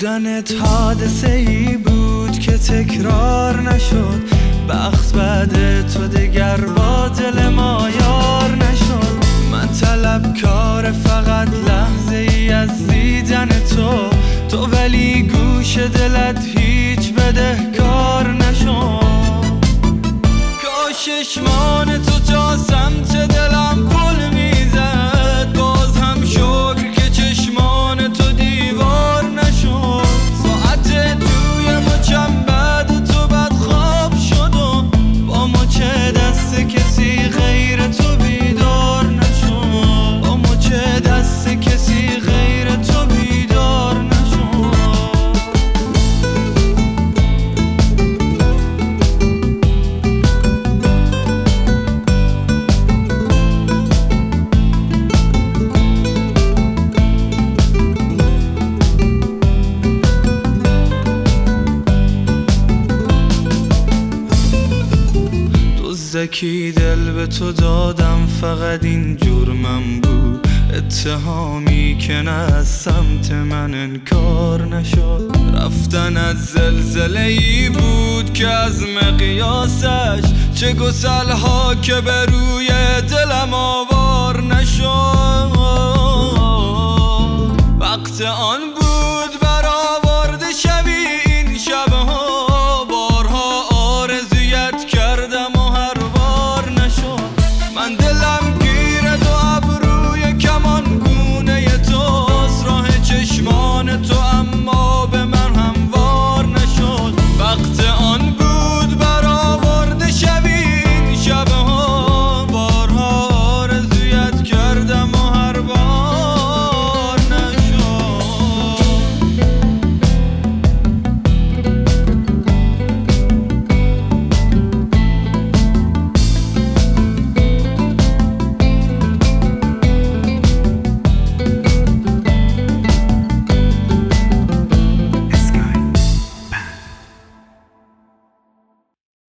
بودنت حادثه ای بود که تکرار نشد. بخت بعد تو دگر با دل ما یار نشد. من طلبکار فقط لحظه ای از دیدن تو ولی گوش دلت هیچ بدهکار نشد. کاش چشمان تو تا سمت دلم پل میزد، باز هم شکر که چشمان تو دیوار نشد. ساعت توی مچم بعد تو بد خواب شد و با مچ دست کسی غیر تو بیدار نشد. با مچ دست کسی غیر تو بیدار نشد. زکی دل به تو دادم، فقط این جرمم بود. اتهامی که نه از سمت من انکار نشد. رفتن از زلزله‌ای بود که از مقیاسش چه گسل‌ها که به روی دلم آوار نشد.